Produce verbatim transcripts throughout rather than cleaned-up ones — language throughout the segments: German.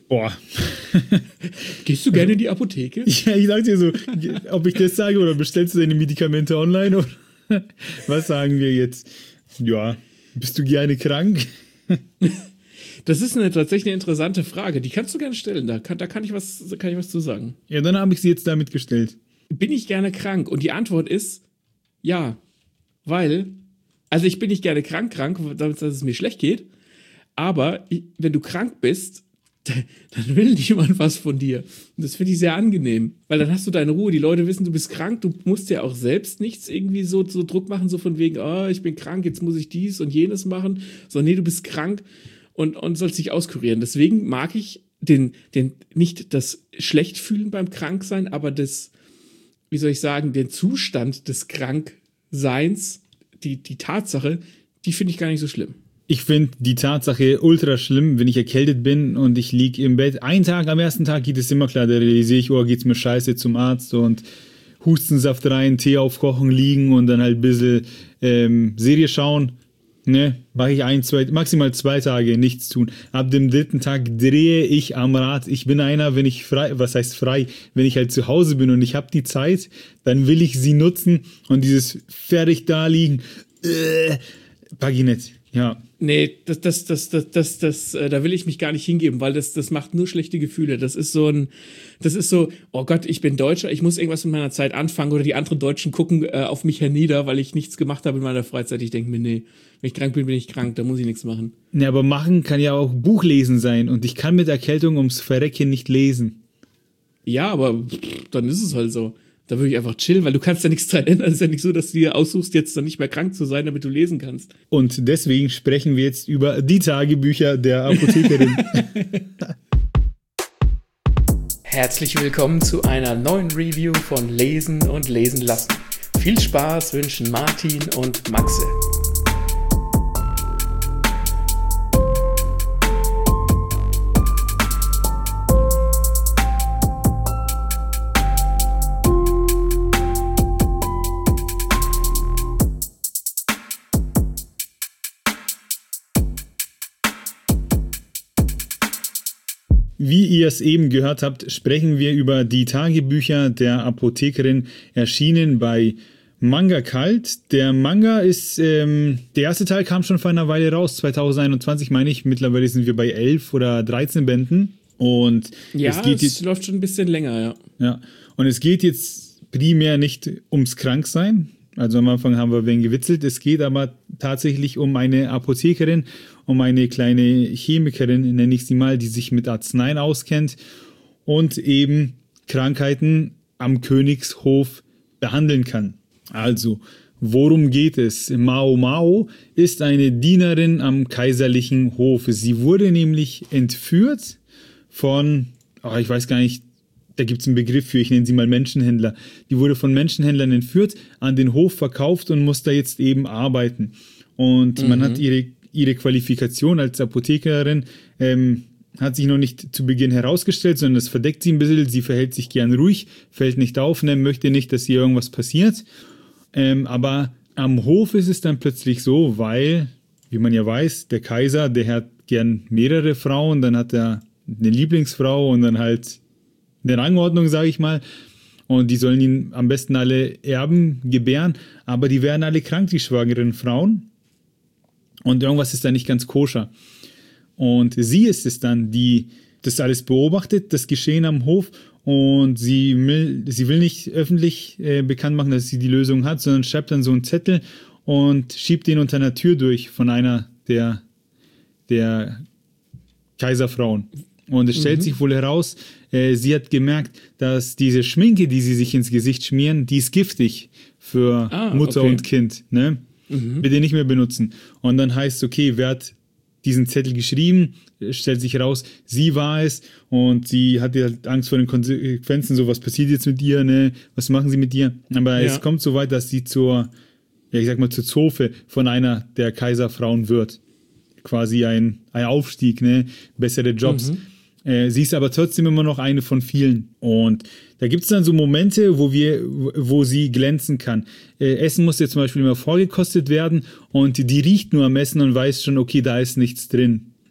Boah. Gehst du gerne in die Apotheke? Ja, ich sag dir so, ob ich das sage oder bestellst du deine Medikamente online oder was sagen wir jetzt? Ja, bist du gerne krank? Das ist eine tatsächlich eine interessante Frage. Die kannst du gerne stellen. Da kann, da kann ich was, kann ich was zu sagen. Ja, dann habe ich sie jetzt damit gestellt. Bin ich gerne krank? Und die Antwort ist ja, weil, also ich bin nicht gerne krank, krank, damit dass es mir schlecht geht. Aber ich, wenn du krank bist, dann will niemand was von dir. Und das finde ich sehr angenehm, weil dann hast du deine Ruhe. Die Leute wissen, du bist krank. Du musst ja auch selbst nichts irgendwie so, so Druck machen, so von wegen, oh, ich bin krank, jetzt muss ich dies und jenes machen. Sondern nee, du bist krank und, und sollst dich auskurieren. Deswegen mag ich den, den, nicht das Schlechtfühlen beim Kranksein, aber das, wie soll ich sagen, den Zustand des Krankseins, die, die Tatsache, die finde ich gar nicht so schlimm. Ich finde die Tatsache ultra schlimm, wenn ich erkältet bin und ich liege im Bett. Einen Tag, am ersten Tag geht es immer klar, da realisiere ich, oh, geht's mir scheiße, zum Arzt und Hustensaft rein, Tee aufkochen, liegen und dann halt ein bisschen ähm, Serie schauen. Ne, mache ich ein, zwei, maximal zwei Tage nichts tun. Ab dem dritten Tag drehe ich am Rad. Ich bin einer, wenn ich frei, was heißt frei, wenn ich halt zu Hause bin und ich habe die Zeit, dann will ich sie nutzen und dieses fertig da liegen, äh, pack ich nicht. Ja. Nee, das, das, das, das, das, das, äh, da will ich mich gar nicht hingeben, weil das, das macht nur schlechte Gefühle. Das ist so ein, das ist so, oh Gott, ich bin Deutscher, ich muss irgendwas mit meiner Zeit anfangen oder die anderen Deutschen gucken äh, auf mich hernieder, weil ich nichts gemacht habe in meiner Freizeit. Ich denke mir, nee, wenn ich krank bin, bin ich krank, da muss ich nichts machen. Ja, aber machen kann ja auch Buchlesen sein und ich kann mit Erkältung ums Verrecken nicht lesen. Ja, aber pff, dann ist es halt so. Da würde ich einfach chillen, weil du kannst ja nichts dran ändern. Es ist ja nicht so, dass du dir aussuchst, jetzt dann nicht mehr krank zu sein, damit du lesen kannst. Und deswegen sprechen wir jetzt über die Tagebücher der Apothekerin. Herzlich willkommen zu einer neuen Review von Lesen und Lesen lassen. Viel Spaß wünschen Martin und Maxe. Wie ihr es eben gehört habt, sprechen wir über die Tagebücher der Apothekerin, erschienen bei Manga Kalt. Der Manga ist, ähm, der erste Teil kam schon vor einer Weile raus, zwanzig einundzwanzig meine ich. Mittlerweile sind wir bei elf oder dreizehn Bänden. Und ja, es, geht es jetzt, läuft schon ein bisschen länger, ja. Ja, und es geht jetzt primär nicht ums Kranksein. Also am Anfang haben wir wen gewitzelt. Es geht aber tatsächlich um eine Apothekerin, um eine kleine Chemikerin, nenne ich sie mal, die sich mit Arzneien auskennt und eben Krankheiten am Königshof behandeln kann. Also, worum geht es? Mao Mao ist eine Dienerin am kaiserlichen Hof. Sie wurde nämlich entführt von, oh, ich weiß gar nicht, da gibt es einen Begriff für, ich nenne sie mal Menschenhändler. Die wurde von Menschenhändlern entführt, an den Hof verkauft und muss da jetzt eben arbeiten. Und mhm. man hat ihre, ihre Qualifikation als Apothekerin, ähm, hat sich noch nicht zu Beginn herausgestellt, sondern das verdeckt sie ein bisschen. Sie verhält sich gern ruhig, fällt nicht auf, ne, möchte nicht, dass ihr irgendwas passiert. Ähm, aber am Hof ist es dann plötzlich so, weil, wie man ja weiß, der Kaiser, der hat gern mehrere Frauen, dann hat er eine Lieblingsfrau und dann halt eine Rangordnung, sage ich mal. Und die sollen ihn am besten alle Erben gebären, aber die werden alle krank, die schwangeren Frauen. Und irgendwas ist da nicht ganz koscher. Und sie ist es dann, die das alles beobachtet, das Geschehen am Hof. Und sie will, sie will nicht öffentlich äh, bekannt machen, dass sie die Lösung hat, sondern schreibt dann so einen Zettel und schiebt den unter einer Tür durch von einer der, der Kaiserfrauen. Und es stellt mhm. sich wohl heraus, äh, sie hat gemerkt, dass diese Schminke, die sie sich ins Gesicht schmieren, die ist giftig für ah, Mutter okay. und Kind. Ne? Mhm. Bitte nicht mehr benutzen. Und dann heißt, okay, wer hat diesen Zettel geschrieben? Stellt sich heraus, sie war es und sie hatte halt Angst vor den Konsequenzen, so was passiert jetzt mit ihr, ne? Was machen sie mit ihr? Aber ja. es kommt so weit, dass sie zur, ja ich sag mal, zur Zofe von einer der Kaiserfrauen wird. Quasi ein, ein Aufstieg, ne? Bessere Jobs. Mhm. Äh, sie ist aber trotzdem immer noch eine von vielen. Und da gibt es dann so Momente, wo wir, wo sie glänzen kann. Äh, Essen muss jetzt zum Beispiel immer vorgekostet werden und die riecht nur am Essen und weiß schon, okay, da ist nichts drin.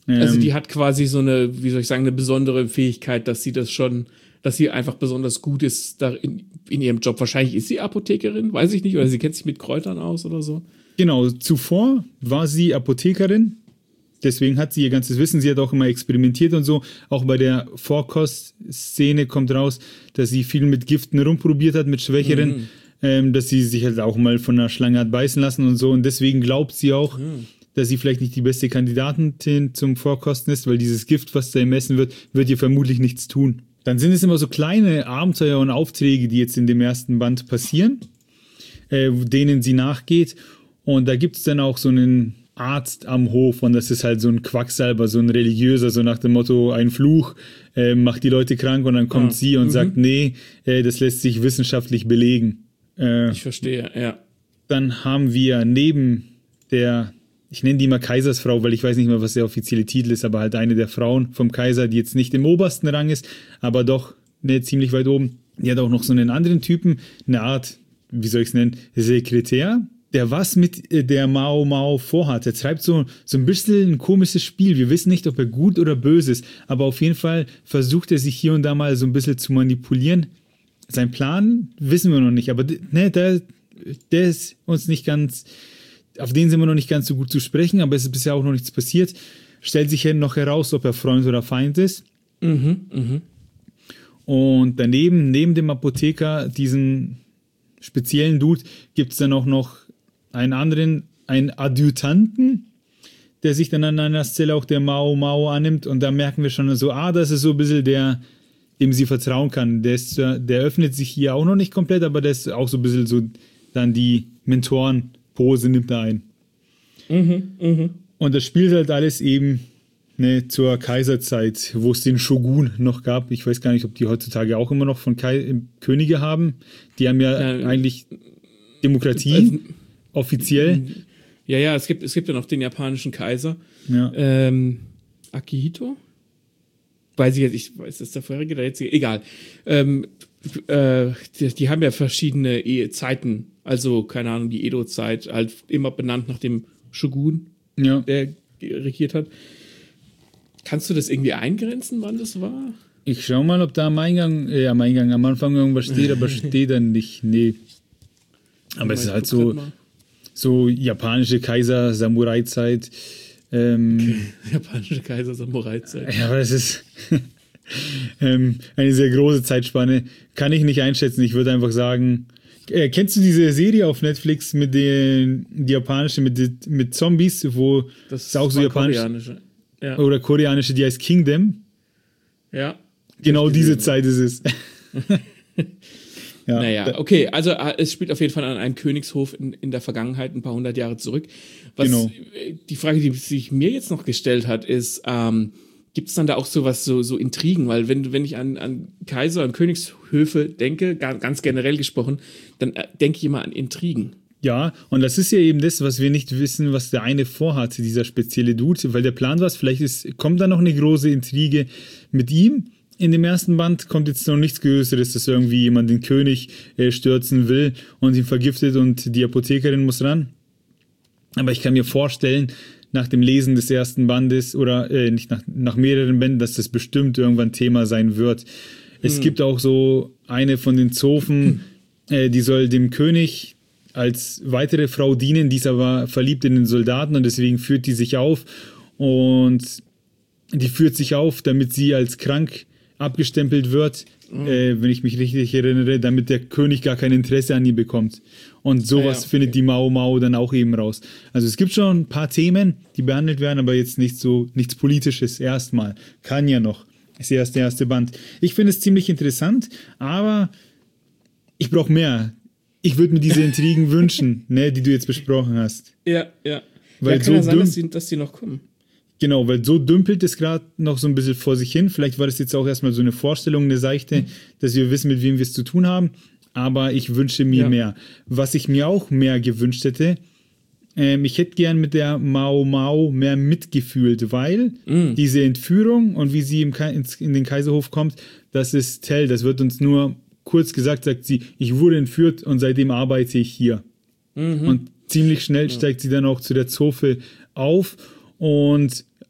Ähm, Also die hat quasi so eine, wie soll ich sagen, eine besondere Fähigkeit, dass sie das schon, dass sie einfach besonders gut ist da in, in ihrem Job. Wahrscheinlich ist sie Apothekerin, weiß ich nicht, oder sie kennt sich mit Kräutern aus oder so. Genau, zuvor war sie Apothekerin, deswegen hat sie ihr ganzes Wissen, sie hat auch immer experimentiert und so. Auch bei der Vorkost-Szene kommt raus, dass sie viel mit Giften rumprobiert hat, mit Schwächeren, mhm. ähm, dass sie sich halt auch mal von einer Schlange hat beißen lassen und so. Und deswegen glaubt sie auch, mhm. dass sie vielleicht nicht die beste Kandidatin zum Vorkosten ist, weil dieses Gift, was da ermessen wird, wird ihr vermutlich nichts tun. Dann sind es immer so kleine Abenteuer und Aufträge, die jetzt in dem ersten Band passieren, äh, denen sie nachgeht. Und da gibt es dann auch so einen Arzt am Hof und das ist halt so ein Quacksalber, so ein religiöser, so nach dem Motto, ein Fluch äh, macht die Leute krank und dann kommt ah, sie und mhm. sagt, nee, äh, das lässt sich wissenschaftlich belegen. Äh, ich verstehe, ja. Dann haben wir neben der, ich nenne die mal Kaisersfrau, weil ich weiß nicht mehr, was der offizielle Titel ist, aber halt eine der Frauen vom Kaiser, die jetzt nicht im obersten Rang ist, aber doch ne, ziemlich weit oben. Die hat auch noch so einen anderen Typen, eine Art, wie soll ich es nennen, Sekretär, der was mit der Mao Mao vorhat. Er treibt so, so ein bisschen ein komisches Spiel. Wir wissen nicht, ob er gut oder böse ist, aber auf jeden Fall versucht er sich hier und da mal so ein bisschen zu manipulieren. Sein Plan wissen wir noch nicht, aber ne, der, der ist uns nicht ganz, auf den sind wir noch nicht ganz so gut zu sprechen, aber es ist bisher auch noch nichts passiert. Stellt sich ja noch heraus, ob er Freund oder Feind ist. Mhm, mh. Und daneben, neben dem Apotheker, diesen speziellen Dude, gibt es dann auch noch einen anderen, einen Adjutanten, der sich dann an einer Stelle auch der Mao Mao annimmt und da merken wir schon so, ah, das ist so ein bisschen der, dem sie vertrauen kann. Der, ist, der öffnet sich hier auch noch nicht komplett, aber der ist auch so ein bisschen so dann die Mentorenpose nimmt er ein. Mhm, mh. Und das spielt halt alles eben ne, zur Kaiserzeit, wo es den Shogun noch gab. Ich weiß gar nicht, ob die heutzutage auch immer noch von Kai- Könige haben. Die haben ja, ja eigentlich Demokratie. Also, offiziell? Ja, ja, es gibt, es gibt ja noch den japanischen Kaiser. Ja. Ähm, Akihito? Weiß ich jetzt, ich weiß, ist der vorherige oder jetzt? Egal. Ähm, äh, die, die haben ja verschiedene e- Zeiten. Also, keine Ahnung, die Edo-Zeit, halt immer benannt nach dem Shogun, ja. der regiert hat. Kannst du das irgendwie eingrenzen, wann das war? Ich schau mal, ob da am Eingang, äh, am Eingang, am Anfang irgendwas steht, aber steht dann nicht. Nee. Aber es ist halt so. So japanische Kaiser-Samurai-Zeit. Ähm, okay. Japanische Kaiser-Samurai-Zeit. Ja, aber es ist ähm, eine sehr große Zeitspanne. Kann ich nicht einschätzen. Ich würde einfach sagen, äh, kennst du diese Serie auf Netflix mit den die japanische, mit, mit Zombies, wo das ist auch so japanisch, koreanische. Ja. Oder koreanische, die heißt Kingdom. Ja. Genau diese Zeit ist es. Ja, naja, okay, also es spielt auf jeden Fall an einem Königshof in, in der Vergangenheit, ein paar hundert Jahre zurück. Was genau. Die Frage, die sich mir jetzt noch gestellt hat, ist, ähm, gibt es dann da auch sowas, so, so Intrigen? Weil wenn, wenn ich an, an Kaiser und Königshöfe denke, ganz generell gesprochen, dann denke ich immer an Intrigen. Ja, und das ist ja eben das, was wir nicht wissen, was der eine vorhat, dieser spezielle Dude, weil der Plan war, vielleicht ist, kommt da noch eine große Intrige mit ihm. In dem ersten Band kommt jetzt noch nichts Größeres, dass irgendwie jemand den König äh, stürzen will und ihn vergiftet und die Apothekerin muss ran. Aber ich kann mir vorstellen, nach dem Lesen des ersten Bandes oder äh, nicht nach, nach mehreren Bänden, dass das bestimmt irgendwann Thema sein wird. Es hm. gibt auch so eine von den Zofen, äh, die soll dem König als weitere Frau dienen, die ist aber verliebt in den Soldaten und deswegen führt die sich auf und die führt sich auf, damit sie als krank abgestempelt wird, mhm. äh, wenn ich mich richtig erinnere, damit der König gar kein Interesse an ihr bekommt. Und sowas ja, ja, okay. findet die Mao Mao dann auch eben raus. Also es gibt schon ein paar Themen, die behandelt werden, aber jetzt nicht so, nichts Politisches erstmal. Kann ja noch. Ist ja erst der erste Band. Ich finde es ziemlich interessant, aber ich brauche mehr. Ich würde mir diese Intrigen wünschen, ne, die du jetzt besprochen hast. Ja, ja. Weil ja, kann so ja sein, dünn, dass die, dass die noch kommen. Genau, weil so dümpelt es gerade noch so ein bisschen vor sich hin. Vielleicht war das jetzt auch erstmal so eine Vorstellung, eine Seichte, mhm. dass wir wissen, mit wem wir es zu tun haben. Aber ich wünsche mir ja. mehr. Was ich mir auch mehr gewünscht hätte, ähm, ich hätte gern mit der Mao Mao mehr mitgefühlt, weil mhm. diese Entführung und wie sie im Ka- in den Kaiserhof kommt, das ist Tell. Das wird uns nur kurz gesagt, sagt sie, ich wurde entführt und seitdem arbeite ich hier. Mhm. Und ziemlich schnell ja. steigt sie dann auch zu der Zofe auf. Und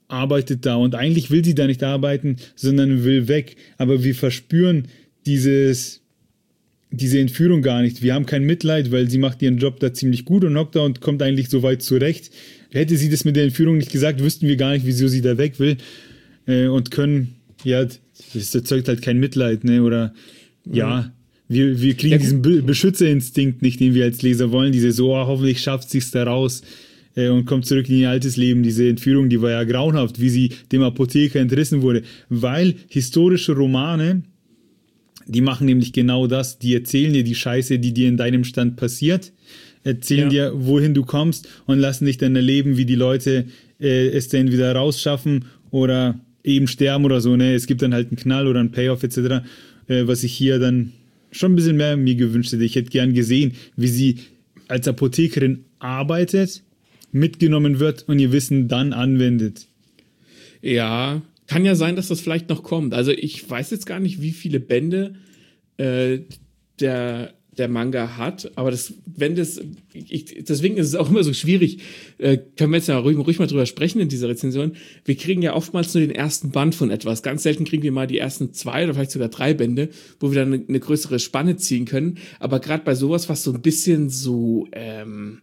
arbeitet da und eigentlich will sie da nicht arbeiten, sondern will weg. Aber wir verspüren dieses, diese Entführung gar nicht. Wir haben kein Mitleid, weil sie macht ihren Job da ziemlich gut und hockt da und kommt eigentlich so weit zurecht. Hätte sie das mit der Entführung nicht gesagt, wüssten wir gar nicht, wieso sie da weg will. Äh, und können, ja, das erzeugt halt kein Mitleid, ne? Oder ja, wir, wir kriegen ja, diesen Be- Beschützerinstinkt nicht, den wir als Leser wollen. Diese so, oh, hoffentlich schafft sie es da raus äh, und kommt zurück in ihr altes Leben. Diese Entführung, die war ja grauenhaft, wie sie dem Apotheker entrissen wurde. Weil historische Romane, die machen nämlich genau das. Die erzählen dir die Scheiße, die dir in deinem Stand passiert, erzählen ja. dir, wohin du kommst und lassen dich dann erleben, wie die Leute äh, es dann wieder rausschaffen oder eben sterben oder so. Ne? Es gibt dann halt einen Knall oder einen Payoff et cetera, äh, was ich hier dann schon ein bisschen mehr mir gewünscht hätte. Ich hätte gern gesehen, wie sie als Apothekerin arbeitet, mitgenommen wird und ihr Wissen dann anwendet. Ja, kann ja sein, dass das vielleicht noch kommt. Also ich weiß jetzt gar nicht, wie viele Bände äh, der, der Manga hat, aber das, wenn das, ich, deswegen ist es auch immer so schwierig, äh, können wir jetzt ja ruhig, ruhig mal drüber sprechen in dieser Rezension. Wir kriegen ja oftmals nur den ersten Band von etwas. Ganz selten kriegen wir mal die ersten zwei oder vielleicht sogar drei Bände, wo wir dann eine, eine größere Spanne ziehen können. Aber gerade bei sowas, was so ein bisschen so, ähm,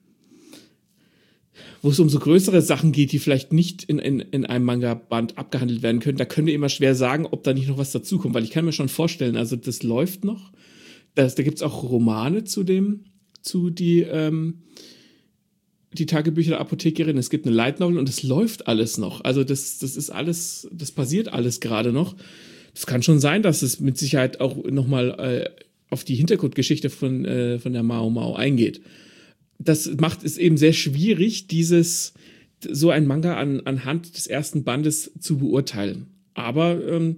wo es um so größere Sachen geht, die vielleicht nicht in, in, in einem Manga-Band abgehandelt werden können, da können wir immer schwer sagen, ob da nicht noch was dazukommt, weil ich kann mir schon vorstellen, also das läuft noch. Das, da gibt es auch Romane zu dem, zu die, ähm, die Tagebücher der Apothekerin. Es gibt eine Light Novel und es läuft alles noch. Also das, das ist alles, das passiert alles gerade noch. Es kann schon sein, dass es mit Sicherheit auch nochmal äh, auf die Hintergrundgeschichte von, äh, von der Mao Mao eingeht. Das macht es eben sehr schwierig, dieses, so ein Manga an, anhand des ersten Bandes zu beurteilen. Aber ähm,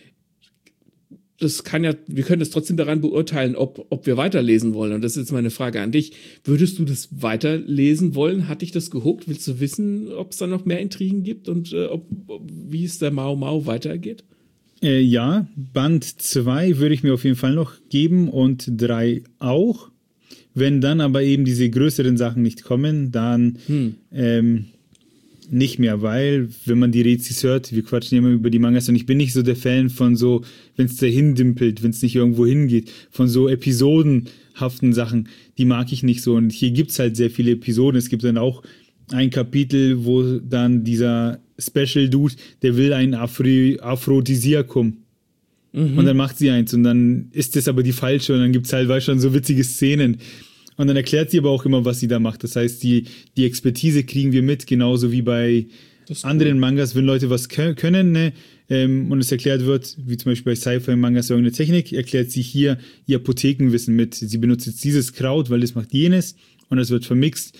das kann ja, wir können das trotzdem daran beurteilen, ob, ob wir weiterlesen wollen. Und das ist jetzt meine Frage an dich. Würdest du das weiterlesen wollen? Hat dich das gehuckt? Willst du wissen, ob es da noch mehr Intrigen gibt und äh, ob, ob, wie es der Mao Mao weitergeht? Äh, ja, Band zwei würde ich mir auf jeden Fall noch geben und drei auch. Wenn dann aber eben diese größeren Sachen nicht kommen, dann hm. ähm, nicht mehr, weil, wenn man die Rezis hört, wir quatschen immer über die Mangas und ich bin nicht so der Fan von so, wenn es dahin dimpelt, wenn es nicht irgendwo hingeht, von so episodenhaften Sachen, die mag ich nicht so. Und hier gibt es halt sehr viele Episoden. Es gibt dann auch ein Kapitel, wo dann dieser Special Dude, der will ein Afri- Aphrodisiakum. Mhm. Und dann macht sie eins und dann ist das aber die falsche und dann gibt es halt, weißt du, schon so witzige Szenen. Und dann erklärt sie aber auch immer, was sie da macht. Das heißt, die, die Expertise kriegen wir mit, genauso wie bei anderen cool. Mangas, wenn Leute was können, ne, ähm, und es erklärt wird, wie zum Beispiel bei Sci-Fi-Mangas irgendeine Technik, erklärt sie hier ihr Apothekenwissen mit. Sie benutzt jetzt dieses Kraut, weil das macht jenes und das wird vermixt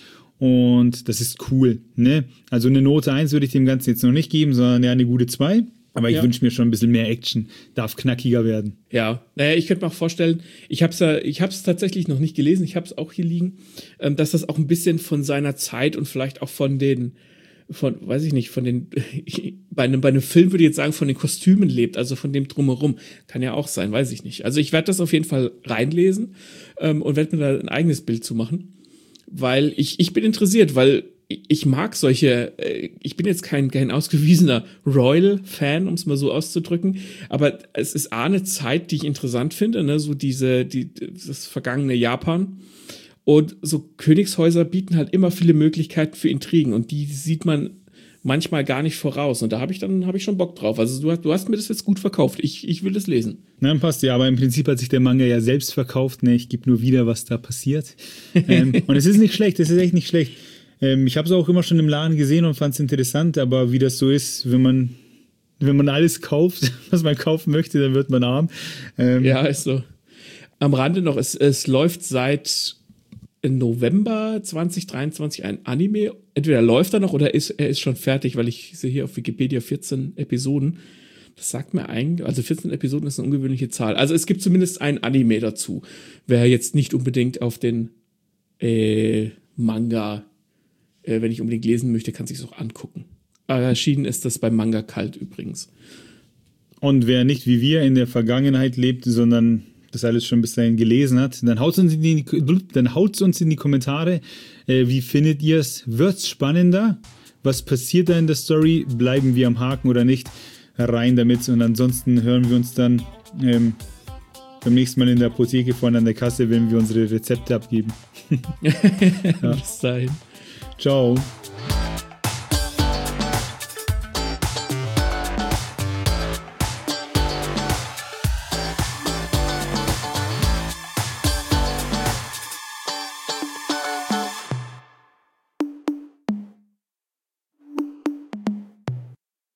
und das ist cool. Ne? Also eine Note eins würde ich dem Ganzen jetzt noch nicht geben, sondern ja eine gute zwei. Aber ich ja. wünsche mir schon ein bisschen mehr Action, darf knackiger werden. Ja, naja, ich könnte mir auch vorstellen, ich habe es ja, ich habe es tatsächlich noch nicht gelesen, ich habe es auch hier liegen, ähm, dass das auch ein bisschen von seiner Zeit und vielleicht auch von den, von, weiß ich nicht, von den, bei einem, bei einem Film würde ich jetzt sagen, von den Kostümen lebt, also von dem Drumherum. Kann ja auch sein, weiß ich nicht. Also ich werde das auf jeden Fall reinlesen ähm, und werde mir da ein eigenes Bild zu machen, weil ich, ich bin interessiert, weil ich mag solche, ich bin jetzt kein, kein ausgewiesener Royal-Fan, um es mal so auszudrücken, aber es ist A, eine Zeit, die ich interessant finde, ne? So diese, die, das vergangene Japan. Und so Königshäuser bieten halt immer viele Möglichkeiten für Intrigen und die sieht man manchmal gar nicht voraus. Und da habe ich dann, habe ich schon Bock drauf. Also du hast, du hast mir das jetzt gut verkauft. Ich, ich will das lesen. Na, passt ja, aber im Prinzip hat sich der Manga ja selbst verkauft. Ne? Ich gebe nur wieder, was da passiert. ähm, und es ist nicht schlecht, es ist echt nicht schlecht. Ich habe es auch immer schon im Laden gesehen und fand es interessant, aber wie das so ist, wenn man, wenn man alles kauft, was man kaufen möchte, dann wird man arm. Ähm ja, ist so. Am Rande noch, es, es läuft seit November zwanzig dreiundzwanzig ein Anime. Entweder läuft er noch oder ist, er ist schon fertig, weil ich sehe hier auf Wikipedia vierzehn Episoden. Das sagt mir eigentlich, also vierzehn Episoden ist eine ungewöhnliche Zahl. Also es gibt zumindest ein Anime dazu. Wer jetzt nicht unbedingt auf den äh, Manga wenn ich unbedingt lesen möchte, kann sich es auch angucken. Aber erschienen ist das bei Manga Kalt übrigens. Und wer nicht wie wir in der Vergangenheit lebt, sondern das alles schon bis dahin gelesen hat, dann haut es uns in die, dann haut's uns in die Kommentare. Äh, wie findet ihr es? Wird's spannender? Was passiert da in der Story? Bleiben wir am Haken oder nicht? Rein damit. Und ansonsten hören wir uns dann ähm, beim nächsten Mal in der Apotheke vorne an der Kasse, wenn wir unsere Rezepte abgeben. Ja. Bis dahin. Ciao.